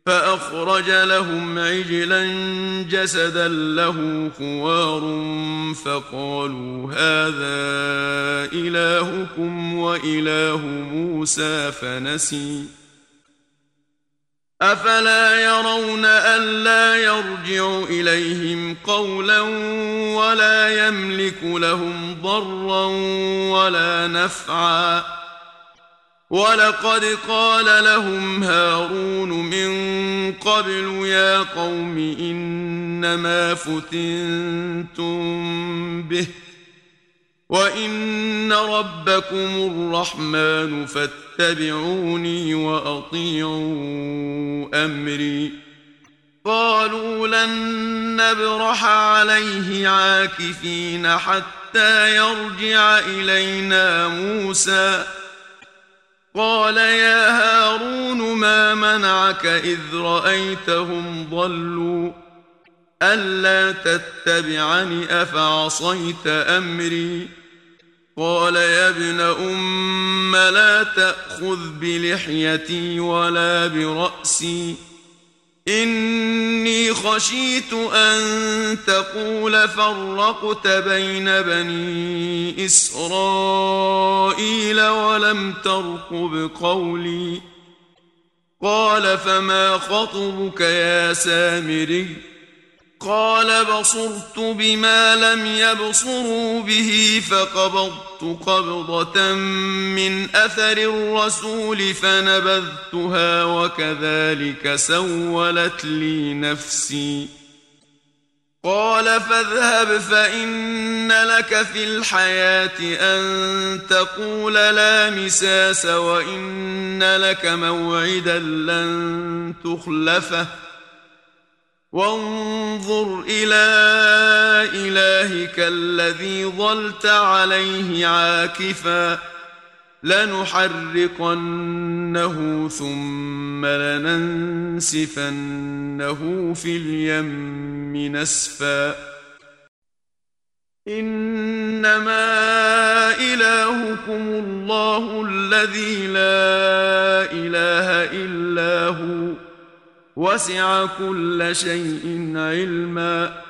فأخرج لهم عجلا جسدا له خوار فقالوا هذا إلهكم وإله موسى فنسي أفلا يرون ألا يرجع إليهم قولا ولا يملك لهم ضرا ولا نفعا ولقد قال لهم هارون من قبل يا قوم إنما فتنتم به وإن ربكم الرحمن فاتبعوني وأطيعوا أمري قالوا لن نبرح عليه عاكفين حتى يرجع إلينا موسى قال يا هارون ما منعك إذ رأيتهم ضلوا ألا تتبعني أفعصيت أمري قال يا ابن أم لا تأخذ بلحيتي ولا برأسي إني خشيت أن تقول فرقت بين بني إسرائيل ولم ترقب قولي قال فما خطبك يا سامري قال بصرت بما لم يبصروا به فقبضت قبضة من أثر الرسول فنبذتها وكذلك سولت لي نفسي قال فاذهب فإن لك في الحياة أن تقول لا مساس وإن لك موعدا لن تخلفه وانظر إلى إلهك الذي ظلت عليه عاكفا لنحرقنه ثم لننسفنه في اليم نسفا إنما إلهكم الله الذي لا إله إلا هو وسع كل شيء علما